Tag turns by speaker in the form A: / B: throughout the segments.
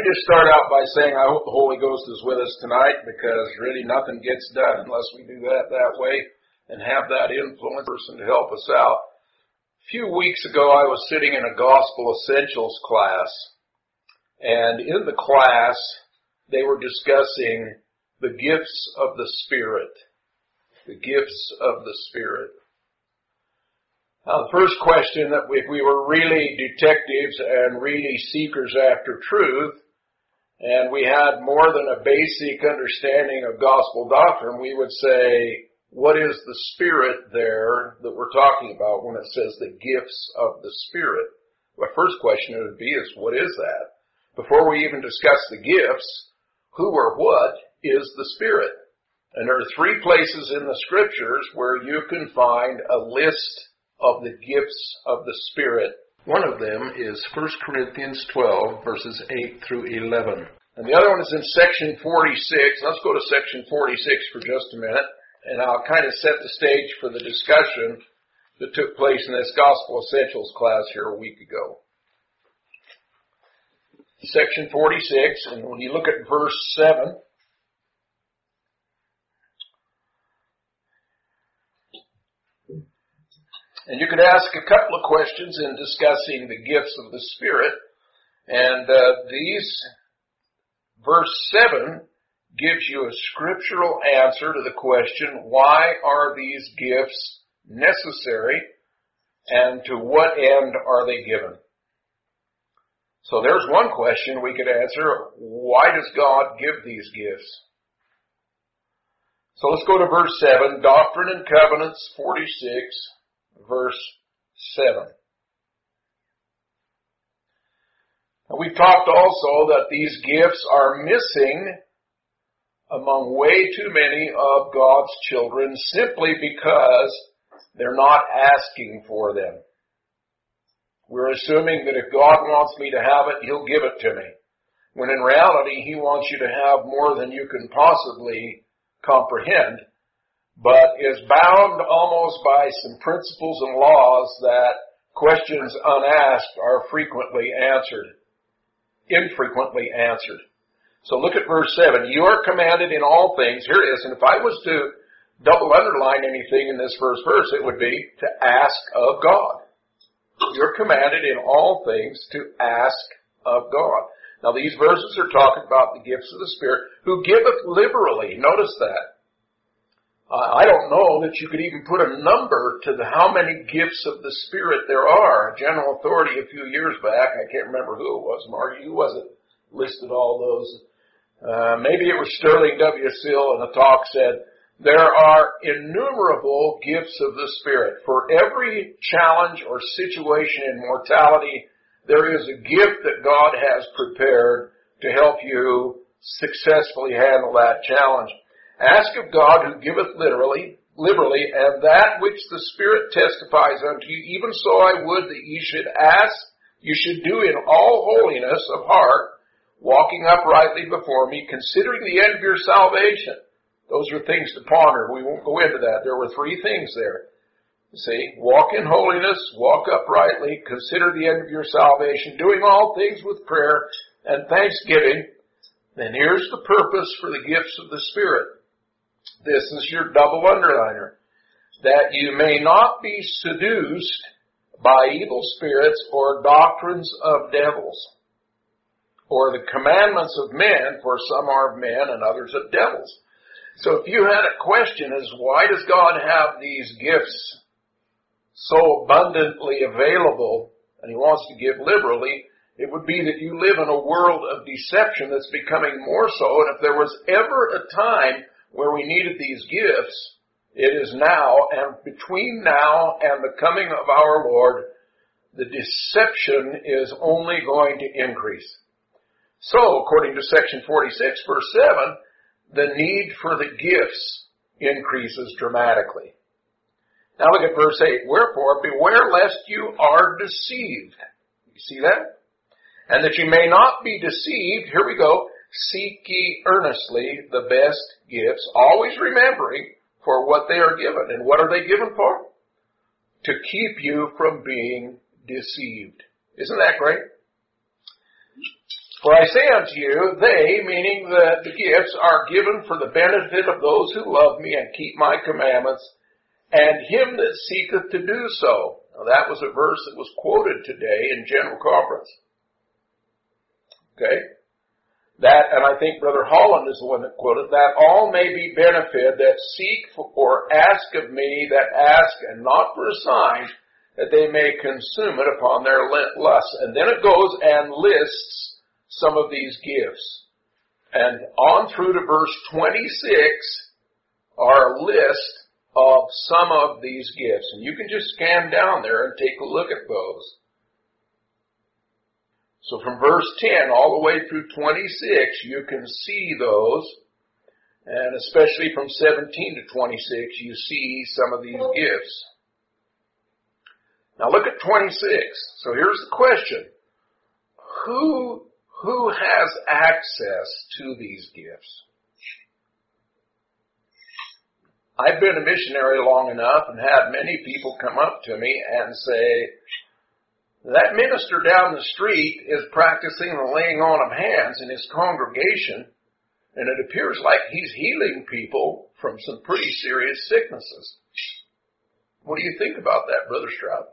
A: me just start out by saying I hope the Holy Ghost is with us tonight, because really nothing gets done unless we do that way and have that influence person to help us out. A few weeks ago, I was sitting in a Gospel Essentials class, and in the class, they were discussing the gifts of the Spirit. The gifts of the Spirit. Now, the first question, that if we were really detectives and really seekers after truth, and we had more than a basic understanding of gospel doctrine, we would say, what is the Spirit there that we're talking about when it says the gifts of the Spirit? The first question it would be is, what is that? Before we even discuss the gifts, who or what is the Spirit? And there are three places in the Scriptures where you can find a list of the gifts of the Spirit. One of them is 1 Corinthians 12, verses 8 through 11. And the other one is in section 46. Let's go to section 46 for just a minute, and I'll kind of set the stage for the discussion that took place in this Gospel Essentials class here a week ago. Section 46, and when you look at verse 7, and you could ask a couple of questions in discussing the gifts of the Spirit. And verse 7 gives you a scriptural answer to the question, why are these gifts necessary, and to what end are they given? So there's one question we could answer. Why does God give these gifts? So let's go to verse 7, Doctrine and Covenants 46. Verse 7. Now, we've talked also that these gifts are missing among way too many of God's children simply because they're not asking for them. We're assuming that if God wants me to have it, He'll give it to me. When in reality, He wants you to have more than you can possibly comprehend, but is bound almost by some principles and laws that questions unasked are infrequently answered. So look at verse 7. You are commanded in all things. Here it is. And if I was to double underline anything in this first verse, it would be to ask of God. You're commanded in all things to ask of God. Now these verses are talking about the gifts of the Spirit, who giveth liberally. Notice that. I don't know that you could even put a number to how many gifts of the Spirit there are. General Authority a few years back, I can't remember who it was, Mark, you wasn't listed all those. Maybe it was Sterling W. Sill, and the talk said, there are innumerable gifts of the Spirit. For every challenge or situation in mortality, there is a gift that God has prepared to help you successfully handle that challenge. Ask of God who giveth liberally, and that which the Spirit testifies unto you, even so I would that ye should ask, you should do in all holiness of heart, walking uprightly before me, considering the end of your salvation. Those are things to ponder. We won't go into that. There were three things there. You see, walk in holiness, walk uprightly, consider the end of your salvation, doing all things with prayer and thanksgiving. Then here's the purpose for the gifts of the Spirit. This is your double underliner. That you may not be seduced by evil spirits or doctrines of devils, or the commandments of men, for some are of men and others of devils. So if you had a question as why does God have these gifts so abundantly available, and He wants to give liberally, it would be that you live in a world of deception that's becoming more so, and if there was ever a time where we needed these gifts, it is now, and between now and the coming of our Lord, the deception is only going to increase. So, according to section 46, verse 7, the need for the gifts increases dramatically. Now look at verse 8. Wherefore, beware lest you are deceived. You see that? And that you may not be deceived, here we go, seek ye earnestly the best gifts, always remembering for what they are given. And what are they given for? To keep you from being deceived. Isn't that great? For I say unto you, they, meaning the gifts, are given for the benefit of those who love me and keep my commandments, and him that seeketh to do so. Now that was a verse that was quoted today in General Conference. Okay? That, and I think Brother Holland is the one that quoted, that all may be benefited that seek or ask of me, that ask and not for a sign, that they may consume it upon their lust. And then it goes and lists some of these gifts. And on through to verse 26 are a list of some of these gifts. And you can just scan down there and take a look at those. So from verse 10 all the way through 26, you can see those. And especially from 17 to 26, you see some of these gifts. Now look at 26. So here's the question. Who has access to these gifts? I've been a missionary long enough and had many people come up to me and say, that minister down the street is practicing the laying on of hands in his congregation, and it appears like he's healing people from some pretty serious sicknesses. What do you think about that, Brother Stroud?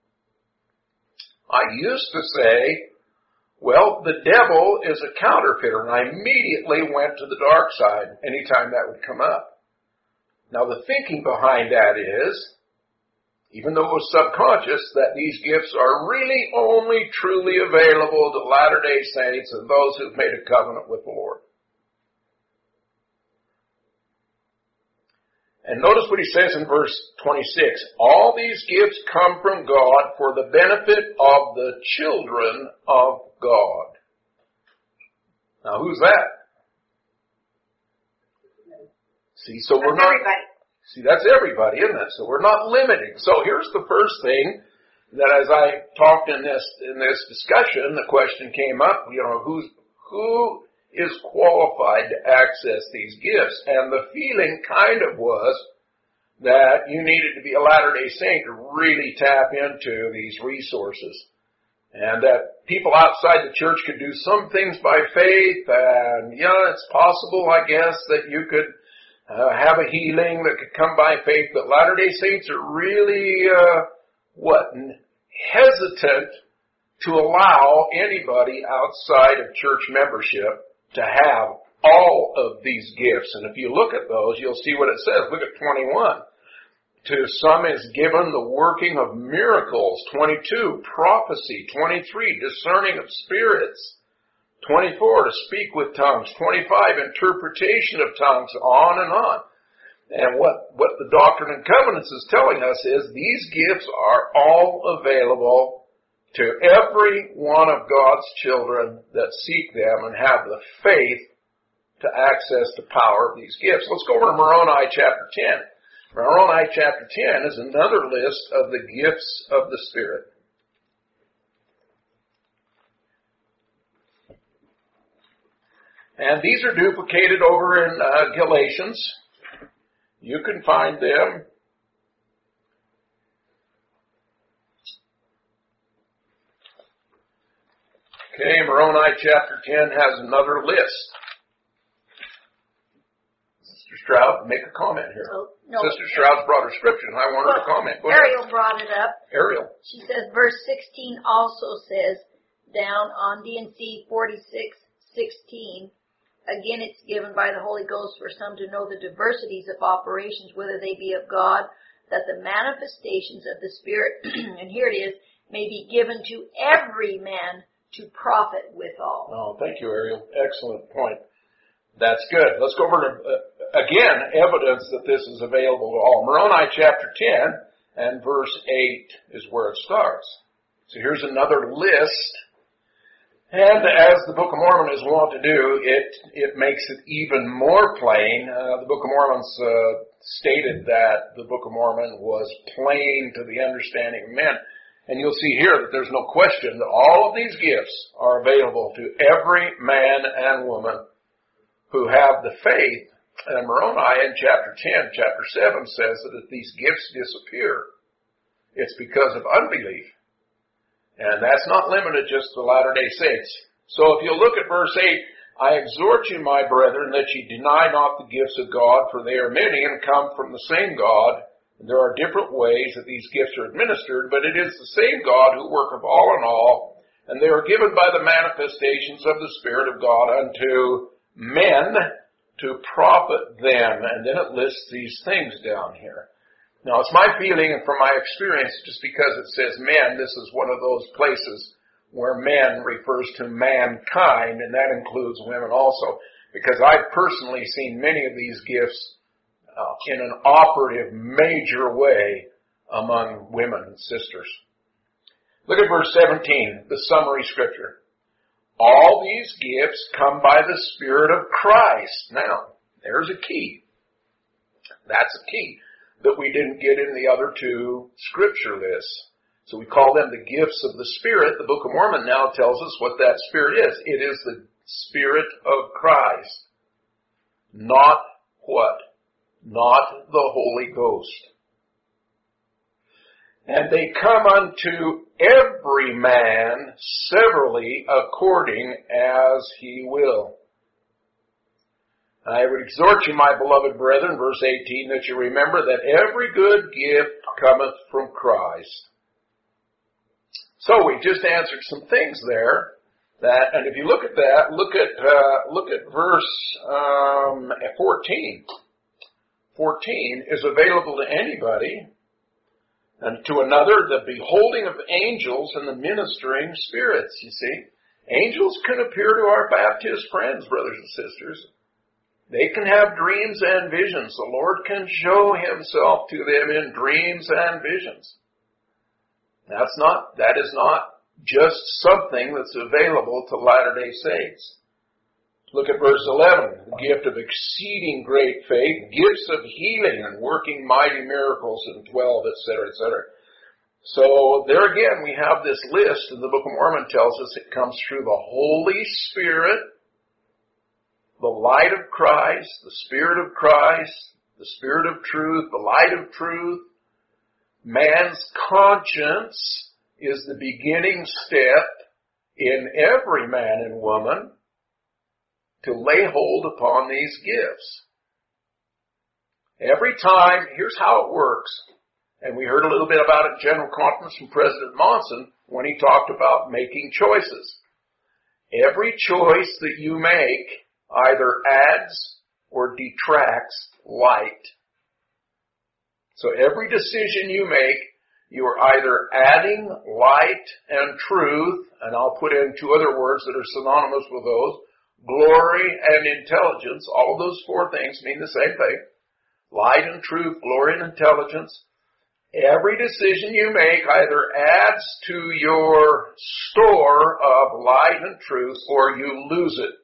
A: I used to say, well, the devil is a counterfeiter, and I immediately went to the dark side anytime that would come up. Now, the thinking behind that is, even though it was subconscious, that these gifts are really only truly available to Latter-day Saints and those who've made a covenant with the Lord. And notice what he says in verse 26. All these gifts come from God for the benefit of the children of God. Now, who's that? See, so we're not... Everybody. See, that's everybody, isn't it? So we're not limiting. So here's the first thing that as I talked in this discussion, the question came up, who is qualified to access these gifts? And the feeling kind of was that you needed to be a Latter-day Saint to really tap into these resources. And that people outside the church could do some things by faith, and it's possible, I guess, that you could have a healing that could come by faith, but Latter-day Saints are really, hesitant to allow anybody outside of church membership to have all of these gifts. And if you look at those, you'll see what it says. Look at 21. To some is given the working of miracles. 22, prophecy. 23, discerning of spirits. 24, to speak with tongues. 25, interpretation of tongues, on and on. And what the Doctrine and Covenants is telling us is these gifts are all available to every one of God's children that seek them and have the faith to access the power of these gifts. Let's go over to Moroni chapter 10. Moroni chapter 10 is another list of the gifts of the Spirit. And these are duplicated over in Galatians. You can find them. Okay, Moroni chapter 10 has another list. Sister Stroud, make a comment here.
B: No.
A: Sister Stroud's brought her scripture, and I want her to comment.
B: Ariel brought it up.
A: Ariel.
B: She says, verse 16 also says, down on D&C 46:16, again, it's given by the Holy Ghost for some to know the diversities of operations, whether they be of God, that the manifestations of the Spirit, and here it is, may be given to every man to profit withal.
A: Oh, thank you, Ariel. Excellent point. That's good. Let's go over to, again, evidence that this is available to all. Moroni chapter 10 and verse 8 is where it starts. So here's another list. And as the Book of Mormon is wont to do, it makes it even more plain. The Book of Mormon stated that the Book of Mormon was plain to the understanding of men. And you'll see here that there's no question that all of these gifts are available to every man and woman who have the faith. And Moroni in chapter 10, chapter 7 says that if these gifts disappear, it's because of unbelief. And that's not limited just to Latter-day Saints. So if you look at verse 8, I exhort you, my brethren, that ye deny not the gifts of God, for they are many and come from the same God. And there are different ways that these gifts are administered, but it is the same God who worketh all in all, and they are given by the manifestations of the Spirit of God unto men to profit them. And then it lists these things down here. Now, it's my feeling, and from my experience, just because it says men, this is one of those places where men refers to mankind, and that includes women also, because I've personally seen many of these gifts in an operative, major way among women and sisters. Look at verse 17, the summary scripture. All these gifts come by the Spirit of Christ. Now, there's a key. That's a key that we didn't get in the other two scripture lists. So we call them the gifts of the Spirit. The Book of Mormon now tells us what that Spirit is. It is the Spirit of Christ. Not what? Not the Holy Ghost. And they come unto every man severally according as he will. I would exhort you, my beloved brethren, verse 18, that you remember that every good gift cometh from Christ. So we just answered some things there. And if you look at that, look at verse 14. 14 is available to anybody, and to another, the beholding of angels and the ministering spirits, you see. Angels can appear to our Baptist friends, brothers and sisters. They can have dreams and visions. The Lord can show himself to them in dreams and visions. That is not just something that's available to Latter-day Saints. Look at verse 11, the gift of exceeding great faith, gifts of healing and working mighty miracles in 12, etc., etc. So there again we have this list, and the Book of Mormon tells us it comes through the Holy Spirit, the light of Christ, the Spirit of Christ, the Spirit of truth, the light of truth. Man's conscience is the beginning step in every man and woman to lay hold upon these gifts. Every time, here's how it works. And we heard a little bit about it in General Conference from President Monson when he talked about making choices. Every choice that you make either adds or detracts light. So every decision you make, you are either adding light and truth, and I'll put in two other words that are synonymous with those, glory and intelligence. All of those four things mean the same thing. Light and truth, glory and intelligence. Every decision you make either adds to your store of light and truth or you lose it.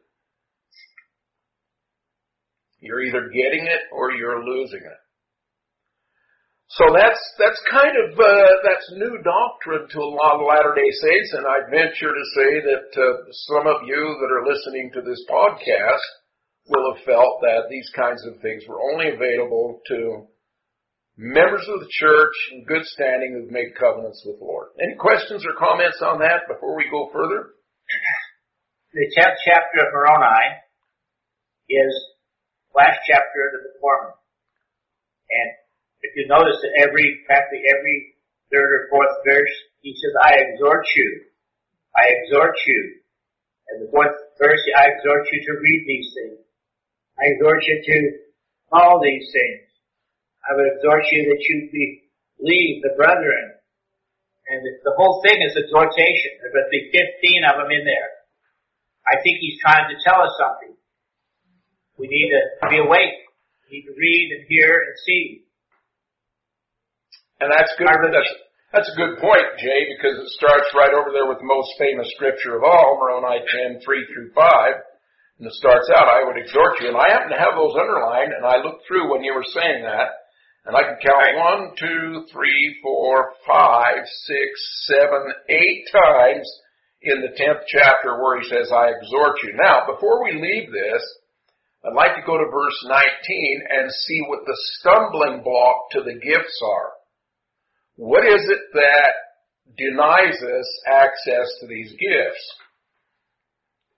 A: You're either getting it or you're losing it. So that's kind of that's new doctrine to a lot of Latter-day Saints, and I'd venture to say that some of you that are listening to this podcast will have felt that these kinds of things were only available to members of the church in good standing who've made covenants with the Lord. Any questions or comments on that before we go further?
C: The 10th chapter of Moroni is the last chapter of the Book of Mormon. And if you notice that practically every third or fourth verse, he says, I exhort you. I exhort you. And the fourth verse, I exhort you to read these things. I exhort you to follow these things. I would exhort you that you believe the brethren. And the whole thing is exhortation. There must be 15 of them in there. I think he's trying to tell us something. We need to be awake. We need to read and hear and see.
A: And that's good. That's a good point, Jay, because it starts right over there with the most famous scripture of all, Moroni 10, 3-5. And it starts out, I would exhort you. And I happen to have those underlined, and I looked through when you were saying that, and I could count 1, 2, 3, 4, 5, 6, 7, 8 times in the 10th chapter where he says, I exhort you. Now, before we leave this, I'd like to go to verse 19 and see what the stumbling block to the gifts are. What is it that denies us access to these gifts?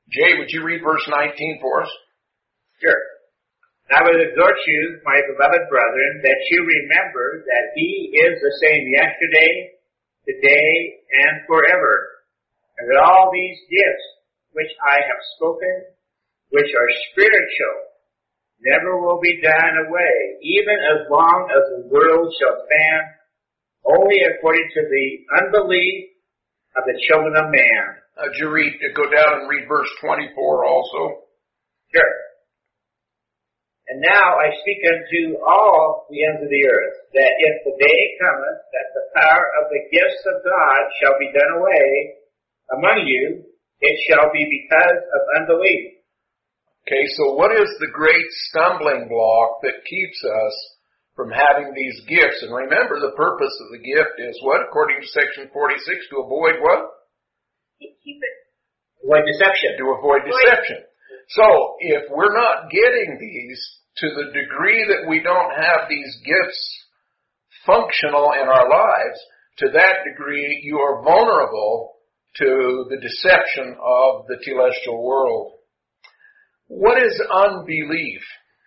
A: Jay, would you read verse 19 for us?
C: Sure. And I would exhort you, my beloved brethren, that you remember that he is the same yesterday, today, and forever. And that all these gifts which I have spoken, which are spiritual, never will be done away, even as long as the world shall stand, only according to the unbelief of the children of man.
A: Would you go down and read verse 24 also?
C: Sure. And now I speak unto all the ends of the earth, that if the day cometh that the power of the gifts of God shall be done away among you, it shall be because of unbelief.
A: Okay, so what is the great stumbling block that keeps us from having these gifts? And remember, the purpose of the gift is what? According to section 46, to avoid what?
B: Keep it.
C: Avoid deception.
A: To avoid deception. So, if we're not getting these to the degree that we don't have these gifts functional in our lives, to that degree you are vulnerable to the deception of the telestial world. What is unbelief?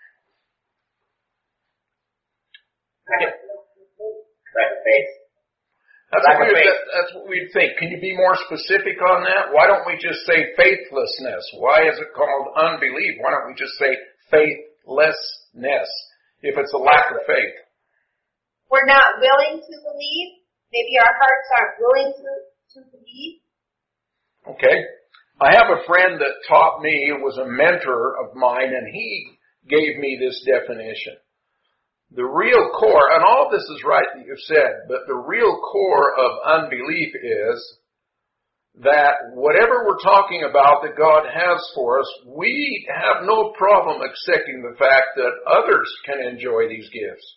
C: Lack of faith.
A: That's what we'd think. Can you be more specific on that? Why don't we just say faithlessness? Why is it called unbelief? Why don't we just say faithlessness if it's a lack of faith?
D: We're not willing to believe. Maybe our hearts aren't willing to believe.
A: Okay. I have a friend that taught me, was a mentor of mine, and he gave me this definition. The real core, and all this is right that you've said, but the real core of unbelief is that whatever we're talking about that God has for us, we have no problem accepting the fact that others can enjoy these gifts.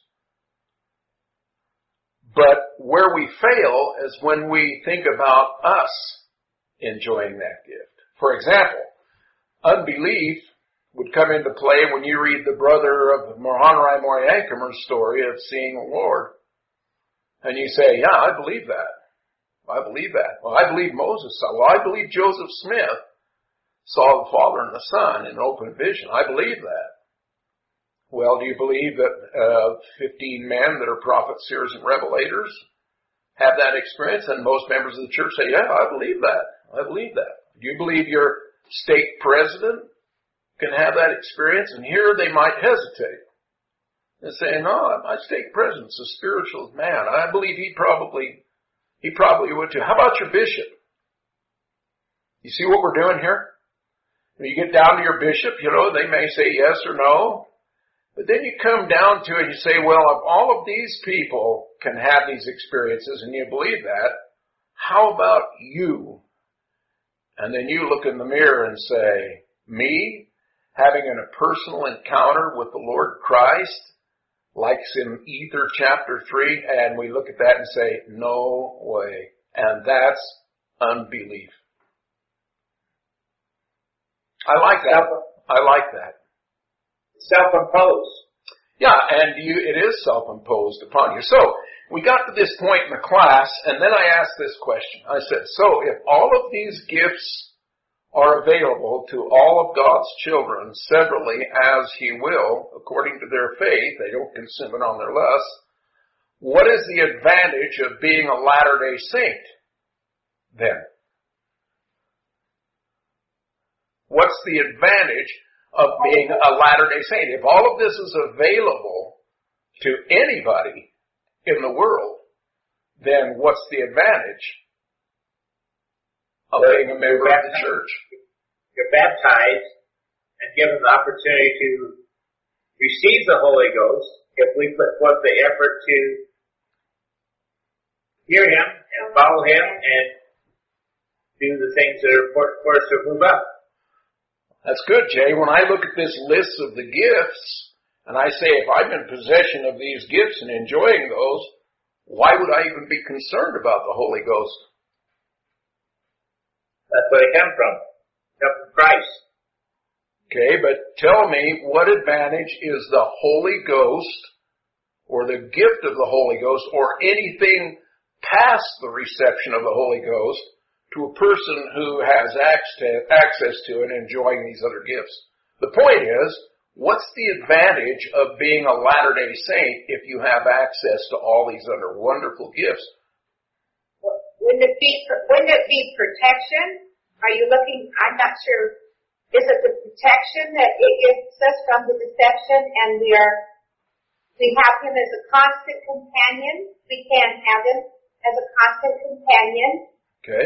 A: But where we fail is when we think about us enjoying that gift. For example, unbelief would come into play when you read the brother of Mahanarai Moriankumar's story of seeing the Lord. And you say, yeah, I believe that. I believe that. Well, I believe Moses saw. Well, I believe Joseph Smith saw the Father and the Son in an open vision. I believe that. Well, do you believe that 15 men that are prophets, seers, and revelators have that experience? And most members of the church say, yeah, I believe that. I believe that. Do you believe your state president can have that experience? And here they might hesitate and say, no, my state president's as spiritual as man. I believe he probably would too. How about your bishop? You see what we're doing here? When you get down to your bishop, they may say yes or no. But then you come down to it and you say, well, if all of these people can have these experiences and you believe that, how about you? And then you look in the mirror and say, me having a personal encounter with the Lord Christ, like in Ether chapter 3, and we look at that and say, no way. And that's unbelief. I like that.
C: Self-imposed.
A: Yeah, and it is self-imposed upon you. So, we got to this point in the class, and then I asked this question. I said, so if all of these gifts are available to all of God's children severally as He will, according to their faith, they don't consume it on their lust, what is the advantage of being a Latter-day Saint then? What's the advantage of being a Latter-day Saint? If all of this is available to anybody in the world, then what's the advantage of being a member of the church?
C: You're baptized and given the opportunity to receive the Holy Ghost if we put forth the effort to hear Him and follow Him and do the things that are important for us to move up.
A: That's good, Jay. When I look at this list of the gifts, and I say if I'm in possession of these gifts and enjoying those, why would I even be concerned about the Holy Ghost?
C: That's where they come from. Come from Christ.
A: Okay, but tell me, what advantage is the Holy Ghost, or the gift of the Holy Ghost, or anything past the reception of the Holy Ghost, to a person who has access to and enjoying these other gifts. The point is, what's the advantage of being a Latter-day Saint if you have access to all these other wonderful gifts?
D: Wouldn't it be protection? Are you looking, I'm not sure, is it the protection that it gives us from the deception, and we have him as a constant companion? We can have him as a constant companion.
A: Okay.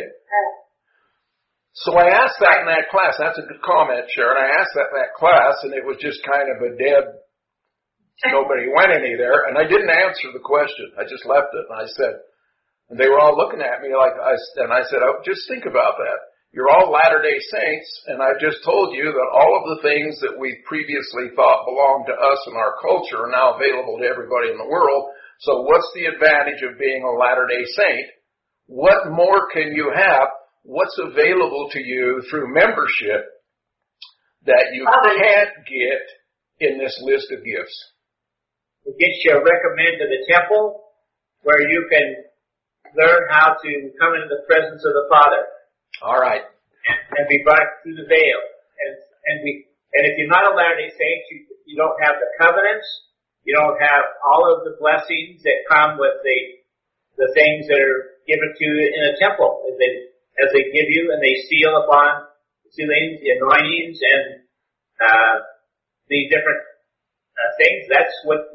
A: So I asked that in that class. That's a good comment, Sharon. I asked that in that class, and it was just kind of a dead, nobody went any there, and I didn't answer the question. I just left it, and I said, and they were all looking at me like, I said, oh, just think about that. You're all Latter-day Saints, and I just told you that all of the things that we previously thought belonged to us and our culture are now available to everybody in the world. So what's the advantage of being a Latter-day Saint? What more can you have? What's available to you through membership that you can't get in this list of gifts?
C: It gets you recommended to the temple where you can learn how to come into the presence of the Father.
A: All right.
C: And be brought through the veil. And if you're not a Latter-day Saint, you don't have the covenants. You don't have all of the blessings that come with the things that are given to you in a temple. As they give you and they seal upon the ceilings, the anointings, and the different things. That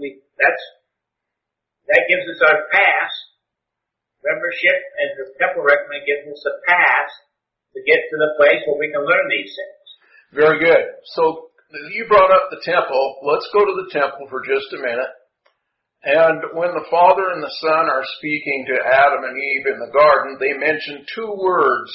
C: gives us our pass. Membership and the temple recommend gives us a pass to get to the place where we can learn these things.
A: Very good. So you brought up the temple. Let's go to the temple for just a minute. And when the Father and the Son are speaking to Adam and Eve in the garden, they mention two words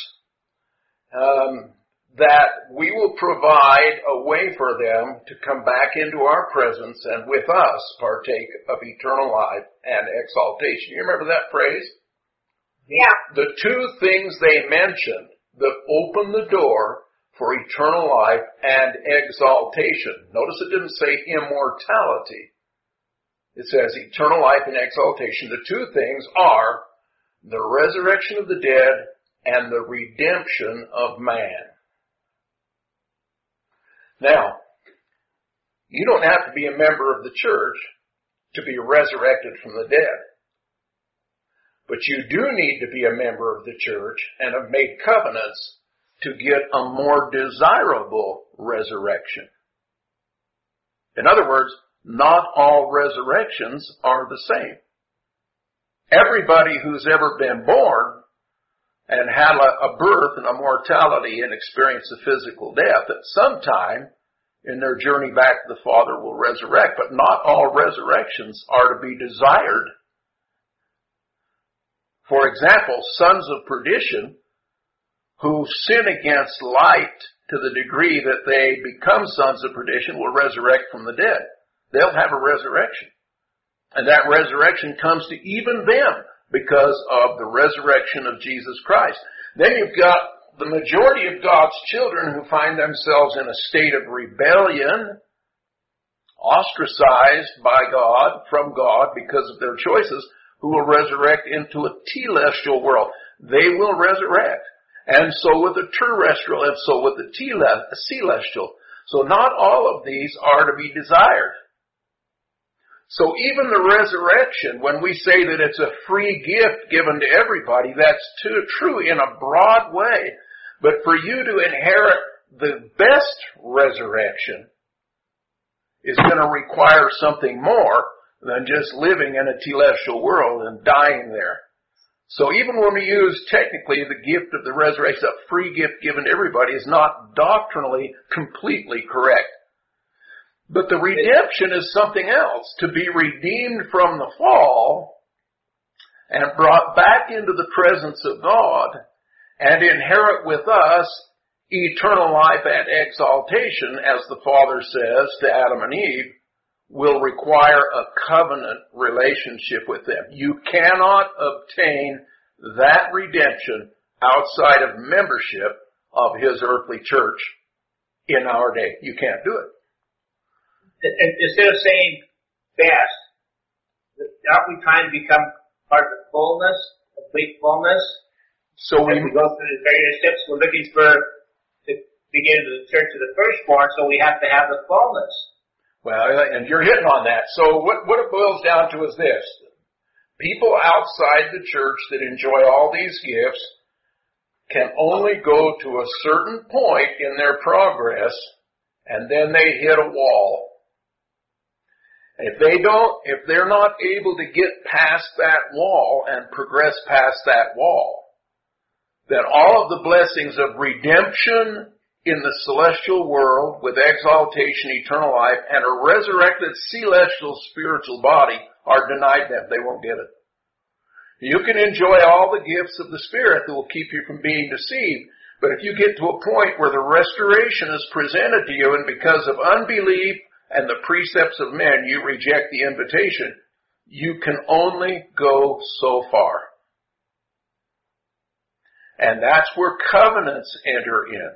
A: that we will provide a way for them to come back into our presence and with us partake of eternal life and exaltation. You remember that phrase?
D: Yeah.
A: The two things they mentioned that open the door for eternal life and exaltation. Notice it didn't say immortality. It says eternal life and exaltation. The two things are the resurrection of the dead and the redemption of man. Now, you don't have to be a member of the church to be resurrected from the dead. But you do need to be a member of the church and have made covenants to get a more desirable resurrection. In other words, not all resurrections are the same. Everybody who's ever been born and had a birth and a mortality and experienced a physical death at some time in their journey back to the Father will resurrect, but not all resurrections are to be desired. For example, sons of perdition who sin against light to the degree that they become sons of perdition will resurrect from the dead. They'll have a resurrection. And that resurrection comes to even them because of the resurrection of Jesus Christ. Then you've got the majority of God's children who find themselves in a state of rebellion, ostracized by God, from God because of their choices, who will resurrect into a telestial world. They will resurrect. And so with the terrestrial, and so with the celestial. So not all of these are to be desired. So even the resurrection, when we say that it's a free gift given to everybody, that's true in a broad way. But for you to inherit the best resurrection is going to require something more than just living in a telestial world and dying there. So even when we use technically the gift of the resurrection, a free gift given to everybody, is not doctrinally completely correct. But the redemption is something else. To be redeemed from the fall and brought back into the presence of God and inherit with us eternal life and exaltation, as the Father says to Adam and Eve, will require a covenant relationship with them. You cannot obtain that redemption outside of membership of His earthly church in our day. You can't do it.
C: Instead of saying best, aren't we trying to become part of the fullness, complete fullness?
A: So
C: As we go through the various steps, we're looking for the beginning of the church of the firstborn, so we have to have the fullness.
A: Well, and you're hitting on that. So what it boils down to is this. People outside the church that enjoy all these gifts can only go to a certain point in their progress, and then they hit a wall. If they're not able to get past that wall and progress past that wall, then all of the blessings of redemption in the celestial world with exaltation, eternal life, and a resurrected celestial spiritual body are denied them. They won't get it. You can enjoy all the gifts of the Spirit that will keep you from being deceived, but if you get to a point where the restoration is presented to you and because of unbelief and the precepts of men you reject the invitation, you can only go so far. And that's where covenants enter in.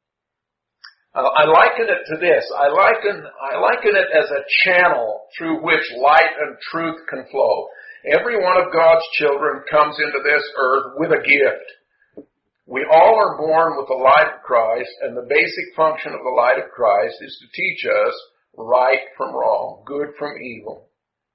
A: I liken it to this. I liken it as a channel through which light and truth can flow. Every one of God's children comes into this earth with a gift. We all are born with the light of Christ, and the basic function of the light of Christ is to teach us right from wrong, good from evil.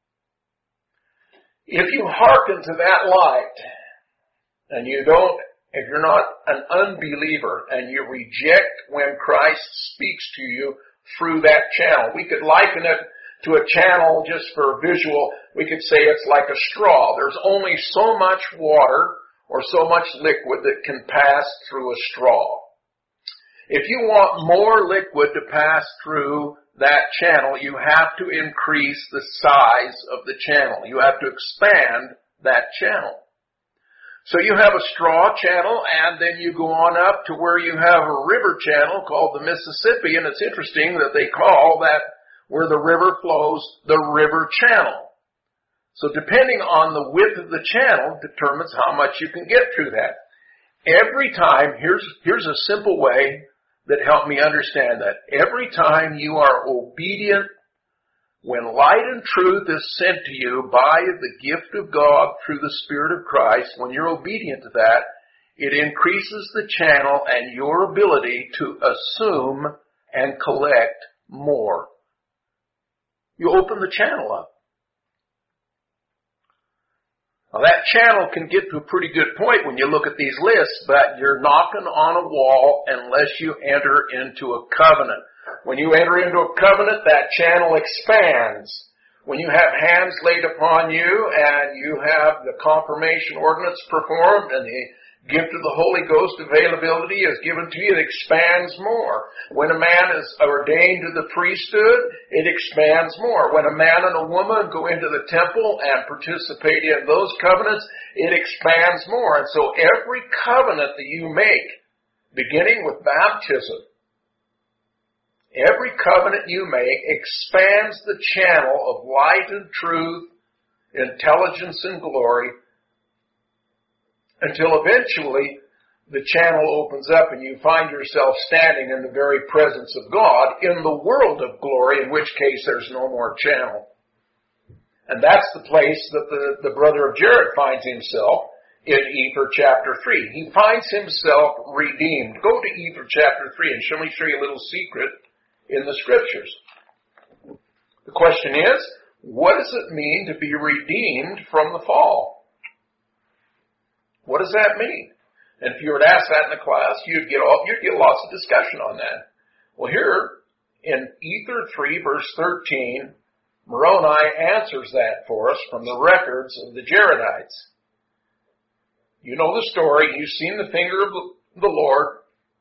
A: If you hearken to that light, and if you're not an unbeliever and you reject when Christ speaks to you through that channel, we could liken it to a channel just for visual. We could say it's like a straw. There's only so much water or so much liquid that can pass through a straw. If you want more liquid to pass through that channel, you have to increase the size of the channel. You have to expand that channel. So you have a straw channel, and then you go on up to where you have a river channel called the Mississippi, and it's interesting that they call that where the river flows the river channel. So depending on the width of the channel determines how much you can get through that. Every time, here's a simple way that helped me understand that. Every time you are obedient, when light and truth is sent to you by the gift of God through the Spirit of Christ, when you're obedient to that, it increases the channel and your ability to assume and collect more. You open the channel up. Now that channel can get to a pretty good point when you look at these lists, but you're knocking on a wall unless you enter into a covenant. When you enter into a covenant, that channel expands. When you have hands laid upon you and you have the confirmation ordinance performed and the gift of the Holy Ghost availability is given to you, it expands more. When a man is ordained to the priesthood, it expands more. When a man and a woman go into the temple and participate in those covenants, it expands more. And so every covenant that you make, beginning with baptism, every covenant you make expands the channel of light and truth, intelligence and glory, until eventually the channel opens up and you find yourself standing in the very presence of God in the world of glory, in which case there's no more channel. And that's the place that the brother of Jared finds himself in Ether chapter 3. He finds himself redeemed. Go to Ether chapter 3 and let me show you a little secret in the scriptures. The question is, what does it mean to be redeemed from the fall? What does that mean? And if you were to ask that in the class, you'd get lots of discussion on that. Well, here in Ether 3 verse 13, Moroni answers that for us from the records of the Jaredites. You know the story. You've seen the finger of the Lord.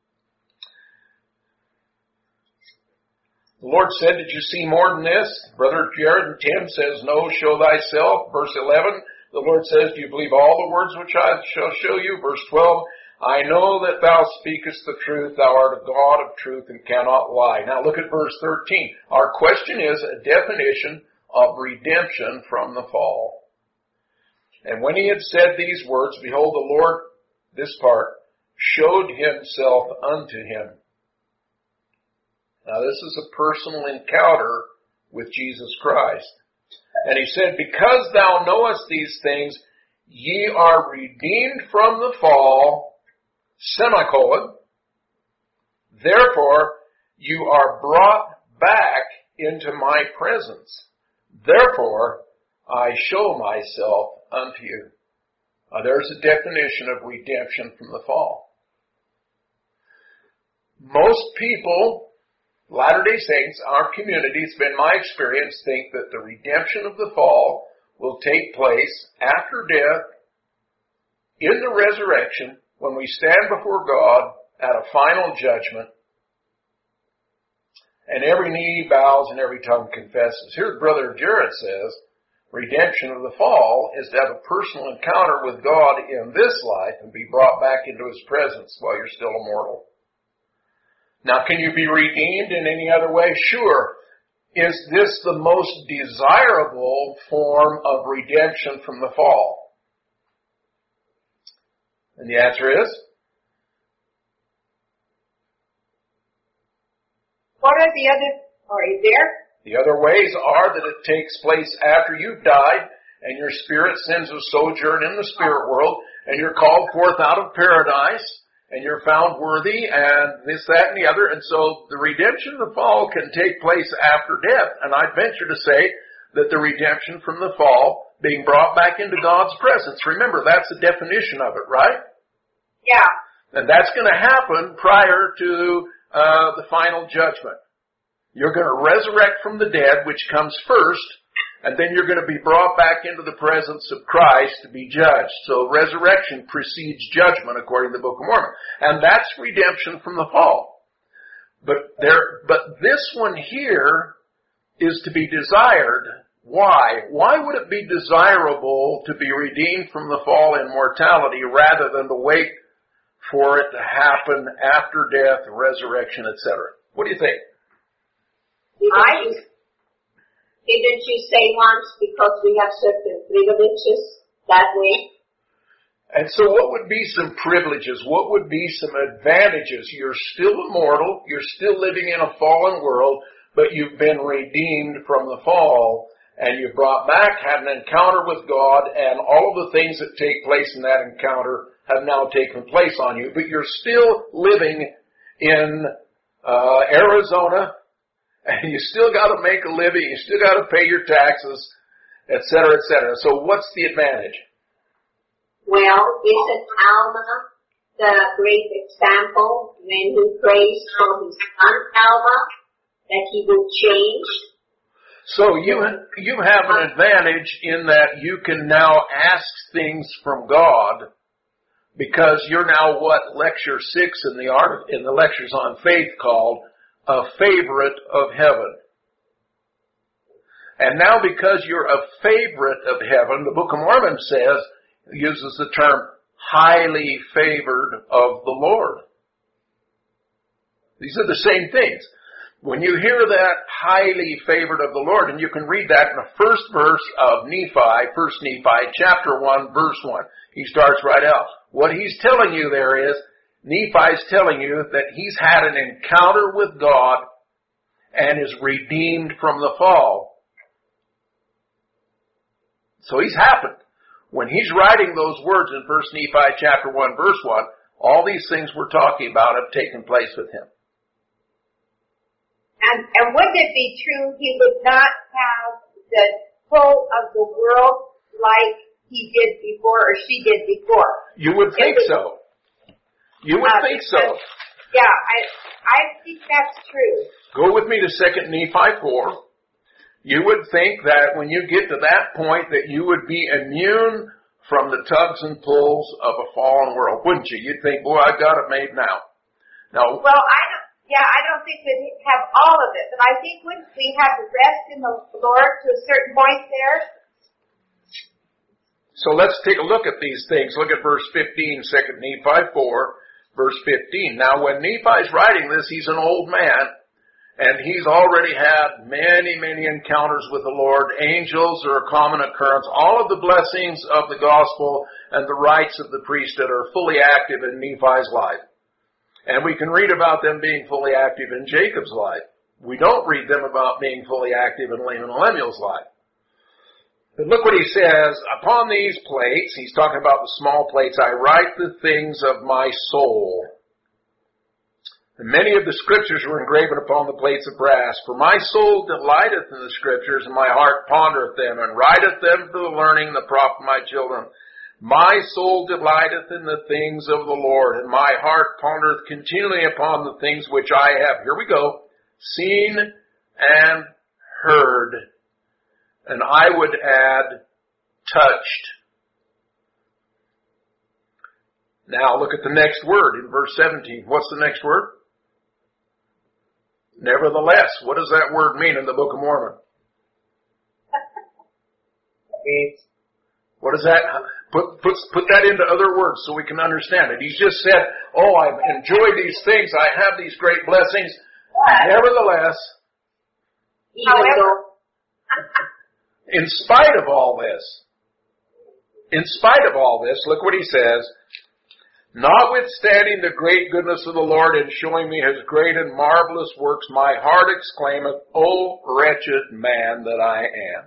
A: The Lord said, did you see more than this? Brother Jared and Tim says, no, show thyself. Verse 11, the Lord says, do you believe all the words which I shall show you? Verse 12, I know that thou speakest the truth. Thou art a God of truth and cannot lie. Now look at verse 13. Our question is a definition of redemption from the fall. And when he had said these words, behold, the Lord, this part, showed himself unto him. Now this is a personal encounter with Jesus Christ. And he said, because thou knowest these things, ye are redeemed from the fall, semicolon, therefore you are brought back into my presence. Therefore I show myself unto you. There's a definition of redemption from the fall. Most people, Latter-day Saints, our community, it's been my experience, think that the redemption of the fall will take place after death, in the resurrection, when we stand before God at a final judgment, and every knee bows and every tongue confesses. Here Brother Jarrett says, redemption of the fall is to have a personal encounter with God in this life and be brought back into His presence while you're still immortal. Now, can you be redeemed in any other way? Sure. Is this the most desirable form of redemption from the fall? And the answer is?
D: What are the other, are you there?
A: The other ways are that it takes place after you've died and your spirit sins a sojourn in the spirit world and you're called forth out of paradise and you're found worthy and this, that, and the other. And so the redemption of the fall can take place after death. And I'd venture to say that the redemption from the fall, being brought back into God's presence, remember that's the definition of it, right?
D: Yeah.
A: And that's going to happen prior to the final judgment. You're going to resurrect from the dead, which comes first, and then you're going to be brought back into the presence of Christ to be judged. So resurrection precedes judgment, according to the Book of Mormon. And that's redemption from the fall. But this one here is to be desired. Why? Why would it be desirable to be redeemed from the fall in mortality rather than to wait for it to happen after death, resurrection, etc.? What do you think?
D: Didn't you say once because we have certain privileges that way?
A: And so what would be some privileges? What would be some advantages? You're still immortal. You're still living in a fallen world, but you've been redeemed from the fall and you're brought back, had an encounter with God, and all of the things that take place in that encounter have now taken place on you, but you're still living in Arizona, and you still got to make a living, you still got to pay your taxes, etc., etc. So what's the advantage?
D: Well, isn't Alma the great example when he prays for his son Alma that he will change?
A: So you have an advantage in that you can now ask things from God, because you're now what lecture 6 in the lectures on faith called a favorite of heaven. And now because you're a favorite of heaven, the Book of Mormon uses the term highly favored of the Lord. These are the same things. When you hear that highly favored of the Lord, and you can read that in the first verse of Nephi, 1 Nephi, chapter 1, verse 1. He starts right out. What he's telling you there is, Nephi's telling you that he's had an encounter with God and is redeemed from the fall. So he's happened. When he's writing those words in 1 Nephi chapter 1, verse 1, all these things we're talking about have taken place with him.
D: And wouldn't it be true he would not have the pull of the world like he did before or she did before?
A: You would think so. You would think so.
D: Yeah, I think that's true.
A: Go with me to 2 Nephi 4. You would think that when you get to that point that you would be immune from the tugs and pulls of a fallen world, wouldn't you? You'd think, boy, I've got it made now. No.
D: Well, I don't think we'd have all of it, but I think wouldn't we have to rest in the Lord to a certain point there?
A: So let's take a look at these things. Look at verse 15, 2 Nephi 4, verse 15. Now when Nephi's writing this, he's an old man, and he's already had many, many encounters with the Lord. Angels are a common occurrence. All of the blessings of the gospel and the rights of the priesthood are fully active in Nephi's life. And we can read about them being fully active in Jacob's life. We don't read them about being fully active in Laman and Lemuel's life. But look what he says, upon these plates, he's talking about the small plates, I write the things of my soul. And many of the scriptures were engraven upon the plates of brass. For my soul delighteth in the scriptures, and my heart pondereth them, and writeth them for the learning, the profit of my children. My soul delighteth in the things of the Lord, and my heart pondereth continually upon the things which I have, here we go, seen and heard. And I would add, touched. Now look at the next word in verse 17. What's the next word? Nevertheless. What does that word mean in the Book of Mormon? What does that, put that into other words so we can understand it. He's just said, oh, I've enjoyed these things, I have these great blessings. Nevertheless,
D: However,
A: in spite of all this, look what he says, notwithstanding the great goodness of the Lord in showing me his great and marvelous works, my heart exclaimeth, O wretched man that I am.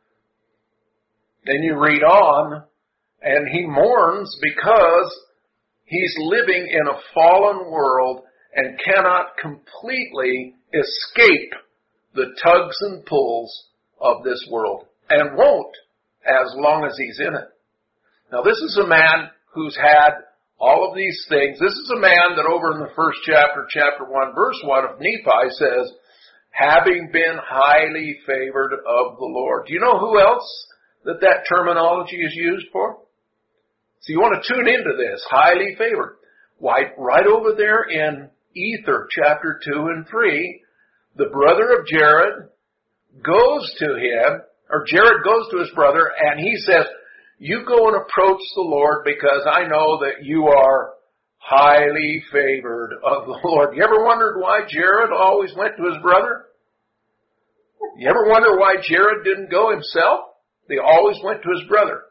A: Then you read on, and he mourns because he's living in a fallen world and cannot completely escape the tugs and pulls of this world, and won't as long as he's in it. Now this is a man who's had all of these things. This is a man that over in the first chapter, chapter 1, verse 1 of Nephi says, having been highly favored of the Lord. Do you know who else that terminology is used for? So you want to tune into this, highly favored. Why, right over there in Ether, chapter 2 and 3, the brother of Jared goes to him, or Jared goes to his brother, and he says, you go and approach the Lord because I know that you are highly favored of the Lord. You ever wondered why Jared always went to his brother? You ever wonder why Jared didn't go himself? They always went to his brother.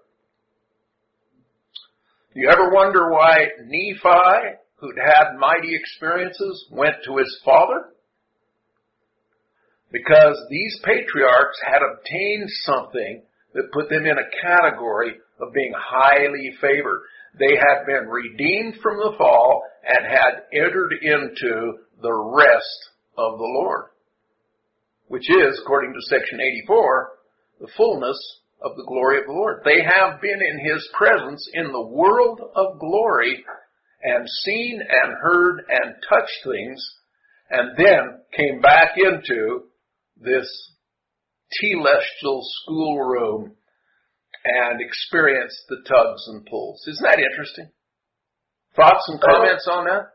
A: You ever wonder why Nephi, who'd had mighty experiences, went to his father? Because these patriarchs had obtained something that put them in a category of being highly favored. They had been redeemed from the fall and had entered into the rest of the Lord, which is, according to section 84, the fullness of the glory of the Lord. They have been in his presence in the world of glory and seen and heard and touched things, and then came back into this telestial schoolroom and experienced the tugs and pulls. Isn't that interesting? Thoughts and comments on that?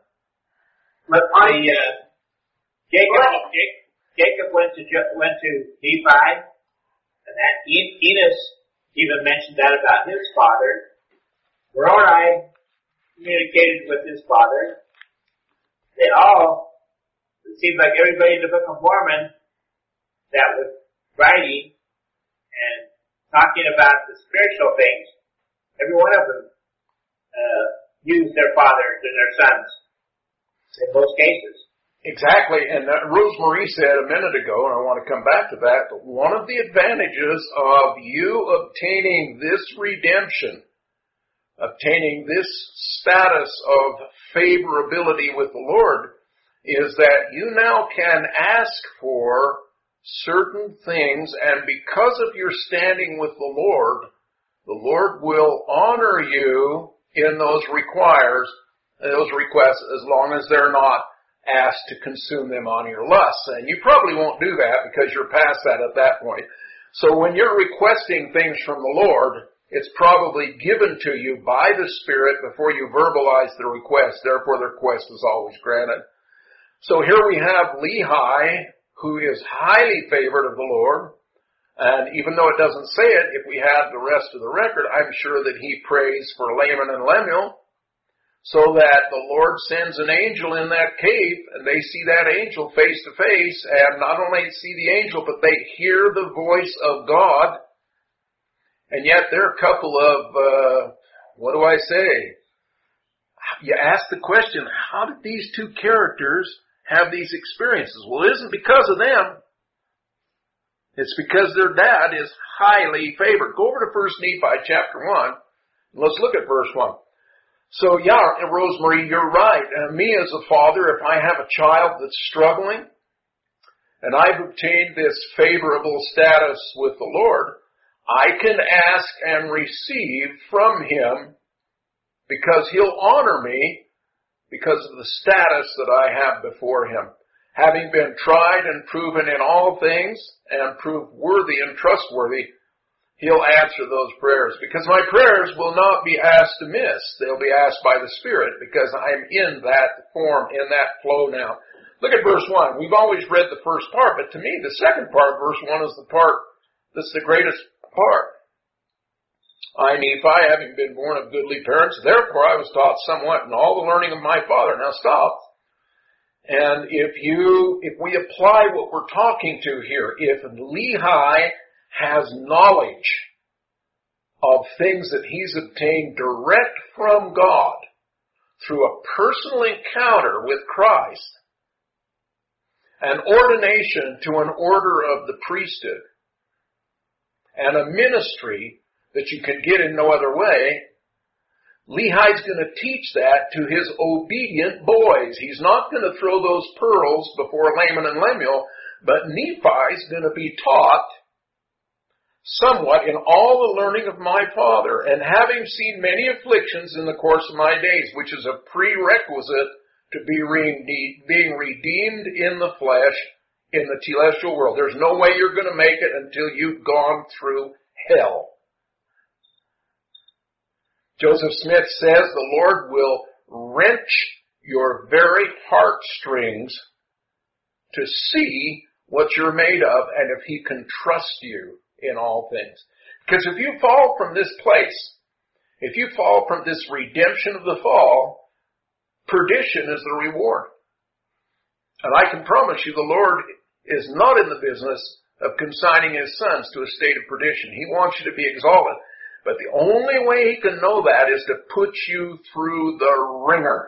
C: Jacob went to Nephi, and that Enos even mentioned that about his father. Moroni communicated with his father. They all, it seems like everybody in the Book of Mormon that was writing and talking about the spiritual things, every one of them used their fathers and their sons in most cases.
A: Exactly, and Rosemarie said a minute ago, and I want to come back to that, but one of the advantages of you obtaining this redemption, obtaining this status of favorability with the Lord, is that you now can ask for certain things, and because of your standing with the Lord will honor you in those requests as long as they're not asked to consume them on your lusts. And you probably won't do that because you're past that at that point. So when you're requesting things from the Lord, it's probably given to you by the Spirit before you verbalize the request. Therefore, the request is always granted. So here we have Lehi, who is highly favored of the Lord. And even though it doesn't say it, if we had the rest of the record, I'm sure that he prays for Laman and Lemuel, so that the Lord sends an angel in that cave, and they see that angel face to face, and not only see the angel, but they hear the voice of God. And yet they're a couple of, you ask the question, how did these two characters have these experiences? Well, it isn't because of them. It's because their dad is highly favored. Go over to 1 Nephi chapter 1. And let's look at verse 1. So yeah, Rosemary, you're right. Me as a father, if I have a child that's struggling, and I've obtained this favorable status with the Lord, I can ask and receive from Him because He'll honor me because of the status that I have before Him. Having been tried and proven in all things and proved worthy and trustworthy, He'll answer those prayers. Because my prayers will not be asked amiss. They'll be asked by the Spirit because I'm in that form, in that flow now. Look at verse 1. We've always read the first part, but to me the second part, verse 1, is the part that's the greatest part. I, Nephi, having been born of goodly parents, therefore I was taught somewhat in all the learning of my father. Now stop. And if we apply what we're talking to here, if Lehi has knowledge of things that he's obtained direct from God through a personal encounter with Christ, an ordination to an order of the priesthood, and a ministry that you can get in no other way, Lehi's going to teach that to his obedient boys. He's not going to throw those pearls before Laman and Lemuel, but Nephi's going to be taught somewhat in all the learning of my father, and having seen many afflictions in the course of my days, which is a prerequisite to being redeemed in the flesh in the celestial world. There's no way you're going to make it until you've gone through hell. Joseph Smith says the Lord will wrench your very heartstrings to see what you're made of and if He can trust you in all things. Because if you fall from this place, if you fall from this redemption of the fall, perdition is the reward. And I can promise you the Lord is not in the business of consigning His sons to a state of perdition. He wants you to be exalted. But the only way He can know that is to put you through the ringer.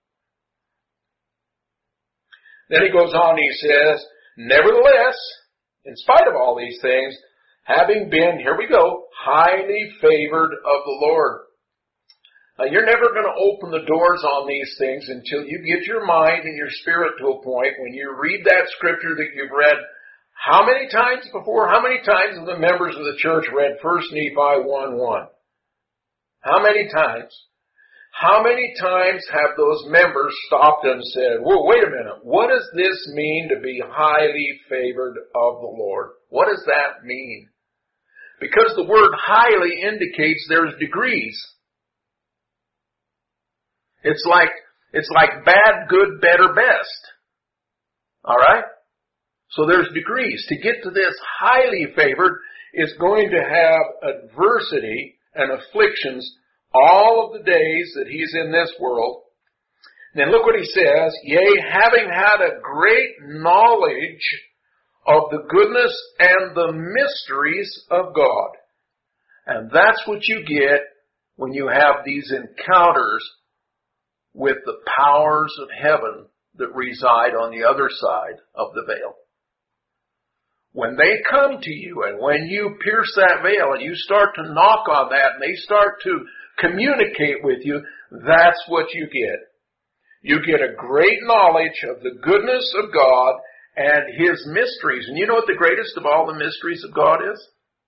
A: Then he goes on, he says, nevertheless, in spite of all these things, having been, here we go, highly favored of the Lord. Now, you're never going to open the doors on these things until you get your mind and your spirit to a point when you read that scripture that you've read. How many times before? How many times have the members of the church read 1 Nephi 1:1? How many times? How many times have those members stopped and said, whoa, wait a minute, what does this mean to be highly favored of the Lord? What does that mean? Because the word highly indicates there's degrees. It's like bad, good, better, best. Alright? So there's degrees. To get to this highly favored is going to have adversity and afflictions all of the days that he's in this world. Then look what he says, yea, having had a great knowledge of the goodness and the mysteries of God. And that's what you get when you have these encounters with the powers of heaven that reside on the other side of the veil. When they come to you and when you pierce that veil and you start to knock on that and they start to communicate with you, that's what you get. You get a great knowledge of the goodness of God and His mysteries. And you know what the greatest of all the mysteries of God is?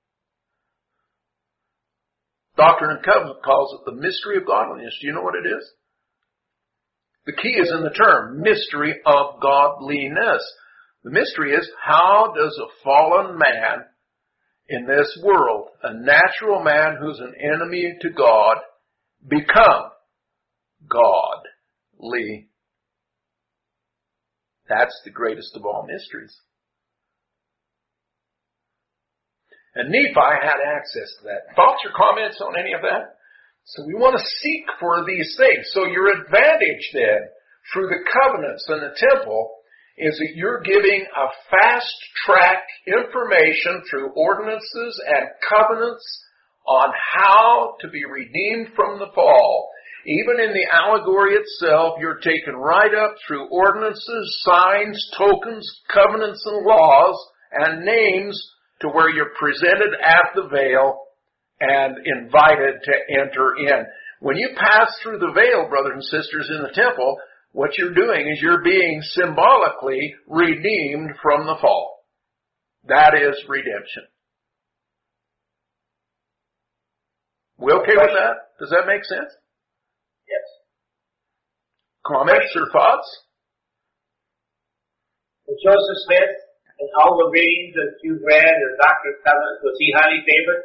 A: Doctrine and Covenant calls it the mystery of godliness. Do you know what it is? The key is in the term, mystery of godliness. The mystery is, how does a fallen man in this world, a natural man who's an enemy to God, become godly? That's the greatest of all mysteries. And Nephi had access to that. Thoughts or comments on any of that? So we want to seek for these things. So your advantage then, through the covenants and the temple, is that you're giving a fast track information through ordinances and covenants on how to be redeemed from the fall. Even in the allegory itself, you're taken right up through ordinances, signs, tokens, covenants, and laws, and names to where you're presented at the veil and invited to enter in. When you pass through the veil, brothers and sisters, in the temple, what you're doing is you're being symbolically redeemed from the fall. That is redemption. We okay with that? Does that make sense?
C: Yes.
A: Comments or thoughts?
C: And Joseph Smith, in all the readings that you've read, the Doctrine of Covenants, was he highly favored?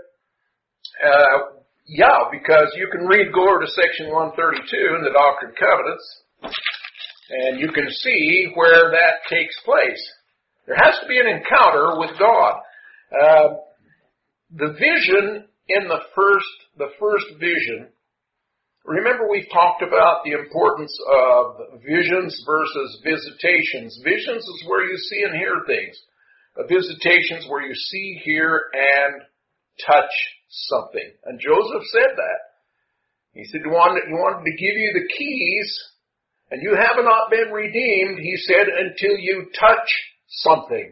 A: Yeah, because you can go over to section 132 in the Doctrine of Covenants, and you can see where that takes place. There has to be an encounter with God. The vision in the first vision, remember we've talked about the importance of visions versus visitations. Visions is where you see and hear things. Visitations where you see, hear, and touch something. And Joseph said that. He said he wanted to give you the keys, and you have not been redeemed, he said, until you touch something.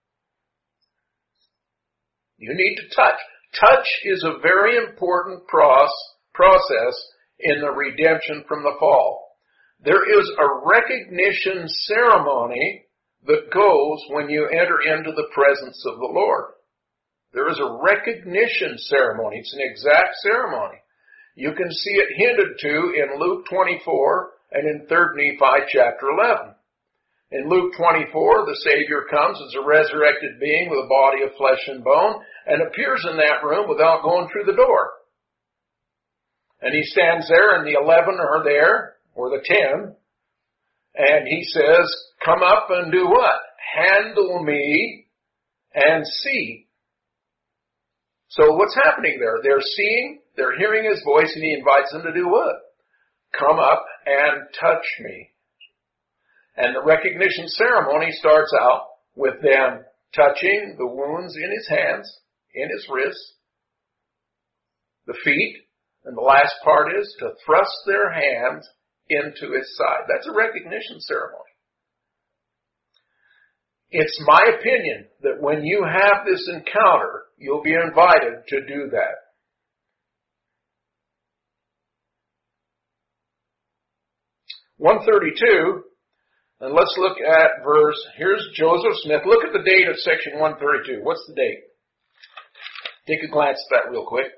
A: You need to touch. Touch is a very important process in the redemption from the fall. There is a recognition ceremony that goes when you enter into the presence of the Lord. There is a recognition ceremony. It's an exact ceremony. You can see it hinted to in Luke 24 and in 3 Nephi chapter 11. In Luke 24, the Savior comes as a resurrected being with a body of flesh and bone and appears in that room without going through the door. And he stands there, and the 11 are there, or the 10, and he says, come up and do what? Handle me and see. So what's happening there? They're seeing, they're hearing his voice, and he invites them to do what? Come up and touch me. And the recognition ceremony starts out with them touching the wounds in his hands, in his wrists, the feet, and the last part is to thrust their hands into his side. That's a recognition ceremony. It's my opinion that when you have this encounter, you'll be invited to do that. (132), and let's look at here's Joseph Smith. Look at the date of section 132. What's the date? Take a glance at that real quick.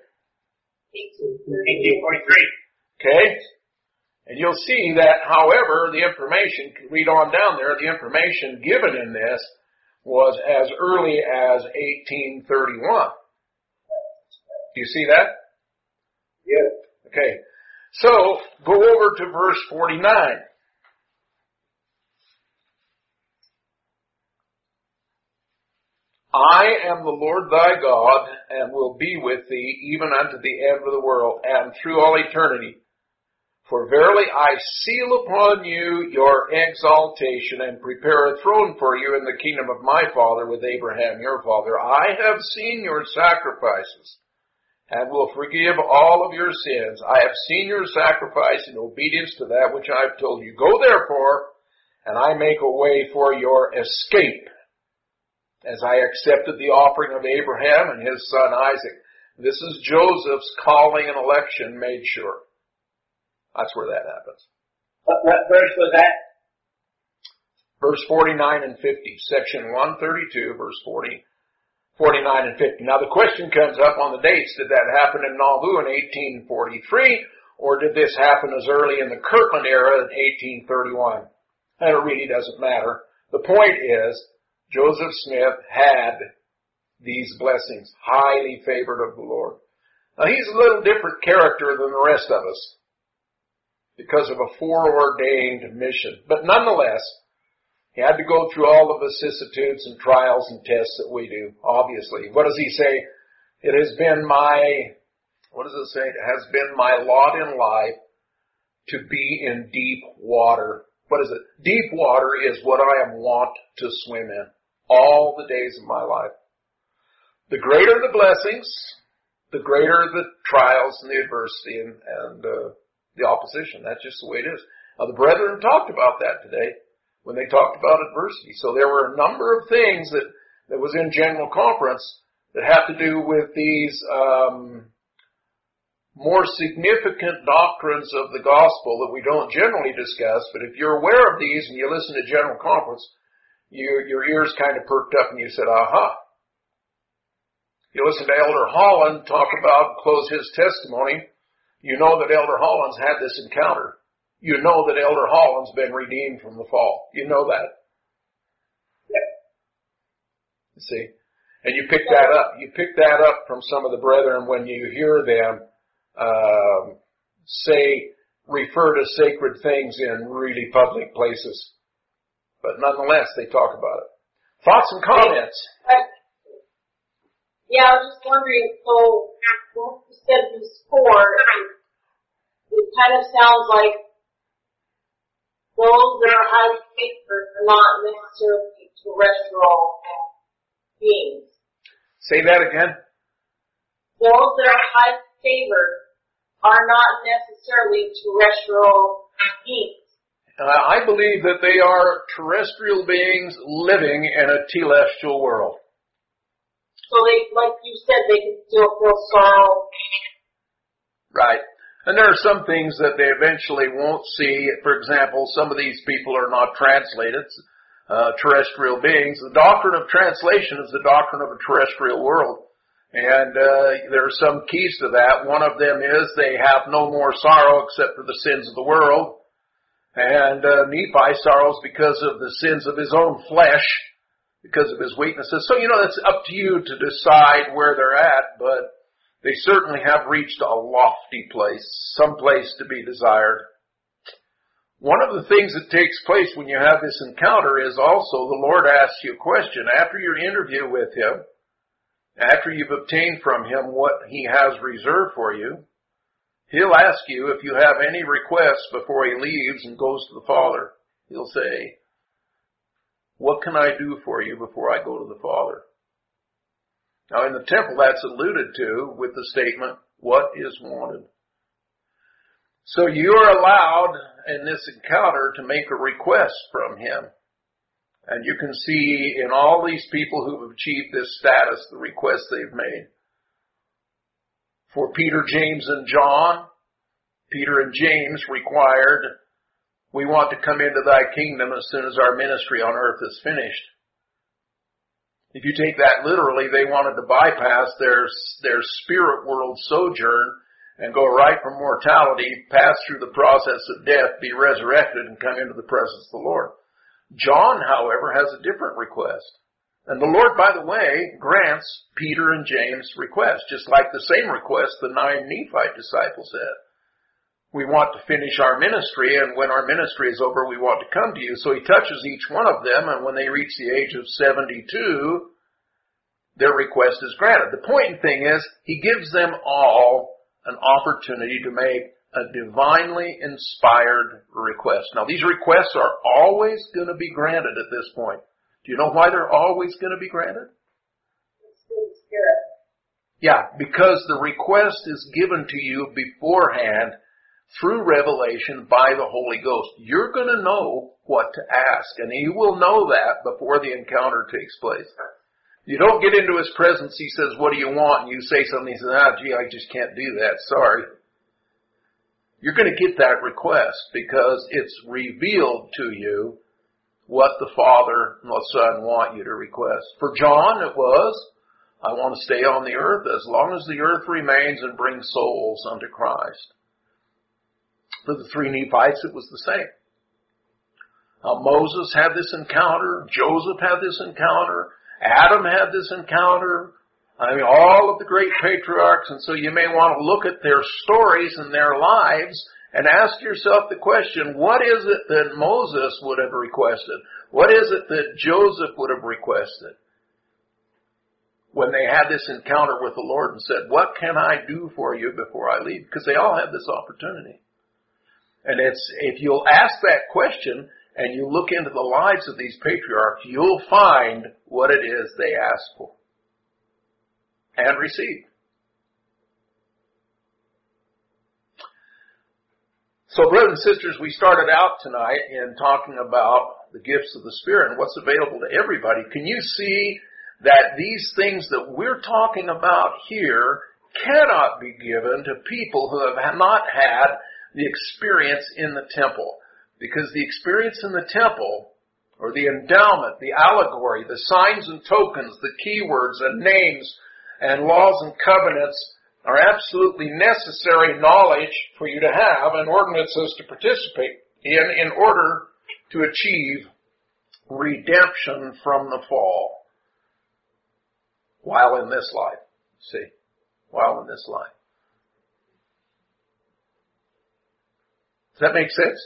C: 1843.
A: Okay? And you'll see that, however, the information, read on down there, the information given in this was as early as 1831. Do you see that?
C: Yes.
A: Okay. So, go over to verse 49. I am the Lord thy God, and will be with thee even unto the end of the world, and through all eternity. For verily I seal upon you your exaltation, and prepare a throne for you in the kingdom of my father with Abraham your father. I have seen your sacrifices, and will forgive all of your sins. I have seen your sacrifice in obedience to that which I have told you. Go therefore, and I make a way for your escape, as I accepted the offering of Abraham and his son Isaac. This is Joseph's calling and election made sure. That's where that happens.
C: What verse was that?
A: Verse 49 and 50. Section 132, verse 40, 49 and 50. Now the question comes up on the dates. Did that happen in Nauvoo in 1843, or did this happen as early in the Kirtland era in 1831? And it really doesn't matter. The point is, Joseph Smith had these blessings, highly favored of the Lord. Now he's a little different character than the rest of us because of a foreordained mission. But nonetheless, he had to go through all the vicissitudes and trials and tests that we do, obviously. What does he say? It has been what does it say? It has been my lot in life to be in deep water. What is it? Deep water is what I am wont to swim in all the days of my life. The greater the blessings, the greater the trials and the adversity and the opposition. That's just the way it is. Now the brethren talked about that today when they talked about adversity. So there were a number of things that was in general conference that have to do with these more significant doctrines of the gospel that we don't generally discuss, but if you're aware of these and you listen to General Conference, your ears kind of perked up and you said, aha. You listen to Elder Holland talk about, close his testimony, you know that Elder Holland's had this encounter. You know that Elder Holland's been redeemed from the fall. You know that. You see? And you pick that up. You pick that up from some of the brethren when you hear them refer to sacred things in really public places. But nonetheless, they talk about it. Thoughts and comments?
E: Yeah, I was just wondering, so what you said before, it kind of sounds like those that are highly favored are not necessarily terrestrial beings.
A: Say that again.
E: Those that are highly favored are not necessarily terrestrial beings.
A: I believe that they are terrestrial beings living in a telestial world.
E: So they, like you said, they can still feel sorrow.
A: Right. And there are some things that they eventually won't see. For example, some of these people are not translated, terrestrial beings. The doctrine of translation is the doctrine of a terrestrial world. And there are some keys to that. One of them is they have no more sorrow except for the sins of the world. And Nephi sorrows because of the sins of his own flesh, because of his weaknesses. So, it's up to you to decide where they're at, but they certainly have reached a lofty place, some place to be desired. One of the things that takes place when you have this encounter is also the Lord asks you a question. After your interview with Him, after you've obtained from Him what He has reserved for you, He'll ask you if you have any requests before He leaves and goes to the Father. He'll say, what can I do for you before I go to the Father? Now in the temple that's alluded to with the statement, what is wanted? So you're allowed in this encounter to make a request from Him. And you can see in all these people who have achieved this status, the requests they've made. For Peter, James, and John, Peter and James required, we want to come into thy kingdom as soon as our ministry on earth is finished. If you take that literally, they wanted to bypass their spirit world sojourn and go right from mortality, pass through the process of death, be resurrected, and come into the presence of the Lord. John, however, has a different request. And the Lord, by the way, grants Peter and James' request, just like the same request the 9 Nephite disciples had. We want to finish our ministry, and when our ministry is over, we want to come to you. So He touches each one of them, and when they reach the age of 72, their request is granted. The important thing is, He gives them all an opportunity to make a divinely inspired request. Now, these requests are always going to be granted at this point. Do you know why they're always going to be granted? Yeah, because the request is given to you beforehand through revelation by the Holy Ghost. You're going to know what to ask, and you will know that before the encounter takes place. You don't get into His presence, He says, what do you want? And you say something, He says, gee, I just can't do that, sorry. You're going to get that request because it's revealed to you what the Father and the Son want you to request. For John, it was, I want to stay on the earth as long as the earth remains and bring souls unto Christ. For the 3 Nephites, it was the same. Moses had this encounter. Joseph had this encounter. Adam had this encounter. All of the great patriarchs. And so you may want to look at their stories and their lives and ask yourself the question, what is it that Moses would have requested? What is it that Joseph would have requested when they had this encounter with the Lord and said, what can I do for you before I leave? Because they all had this opportunity. And if you'll ask that question and you look into the lives of these patriarchs, you'll find what it is they asked for and received. So, brothers and sisters, we started out tonight in talking about the gifts of the Spirit and what's available to everybody. Can you see that these things that we're talking about here cannot be given to people who have not had the experience in the temple. Because the experience in the temple, or the endowment, the allegory, the signs and tokens, the keywords and names and laws and covenants are absolutely necessary knowledge for you to have and ordinances to participate in order to achieve redemption from the fall while in this life. See? While in this life. Does that make sense?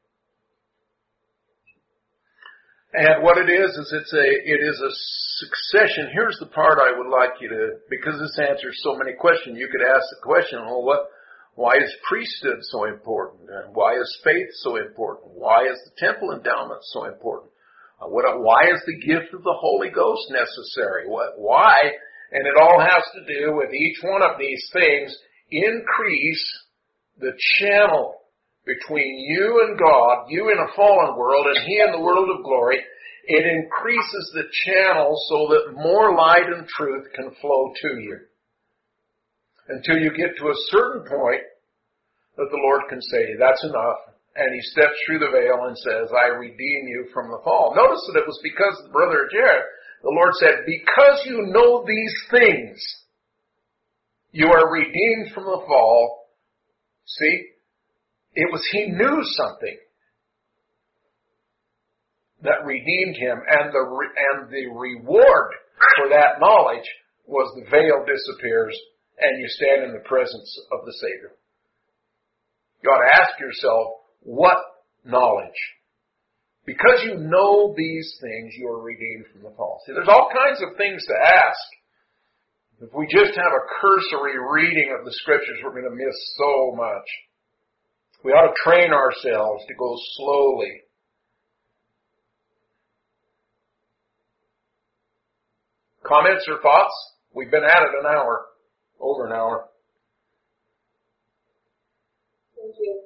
A: And what it is it is a succession. Here's the part I would like you to, because this answers so many questions, you could ask the question, well, why is priesthood so important? And why is faith so important? Why is the temple endowment so important? Why is the gift of the Holy Ghost necessary? Why? And it all has to do with each one of these things increase the channel between you and God, you in a fallen world and He in the world of glory. It increases the channel so that more light and truth can flow to you. Until you get to a certain point that the Lord can say, that's enough. And He steps through the veil and says, I redeem you from the fall. Notice that it was because of the brother of Jared. The Lord said, because you know these things, you are redeemed from the fall. See? It was He knew something that redeemed him, and the reward for that knowledge was the veil disappears and you stand in the presence of the Savior. You ought to ask yourself, what knowledge? Because you know these things, you are redeemed from the fall. See, there's all kinds of things to ask. If we just have a cursory reading of the Scriptures, we're going to miss so much. We ought to train ourselves to go slowly. Comments or thoughts? We've been at it an hour. Over an hour.
E: Thank you.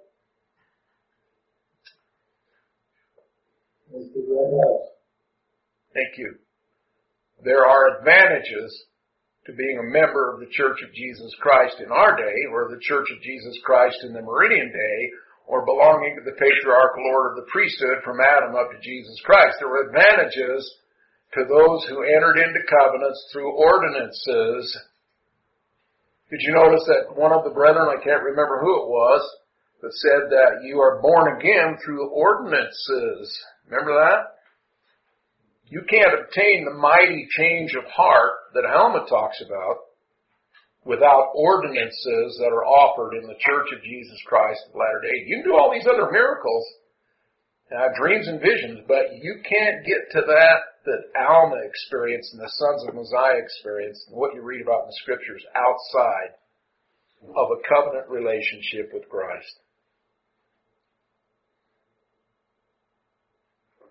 A: Thank you. There are advantages to being a member of the Church of Jesus Christ in our day, or the Church of Jesus Christ in the Meridian day, or belonging to the patriarchal order of the priesthood from Adam up to Jesus Christ. There were advantages to those who entered into covenants through ordinances. Did you notice that one of the brethren, I can't remember who it was, that said that you are born again through ordinances? Remember that? You can't obtain the mighty change of heart that Alma talks about without ordinances that are offered in the Church of Jesus Christ of Latter-day. You can do all these other miracles, dreams and visions, but you can't get to that Alma experienced and the sons of Mosiah experienced and what you read about in the Scriptures outside of a covenant relationship with Christ.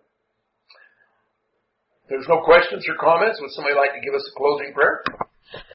A: If there's no questions or comments, would somebody like to give us a closing prayer?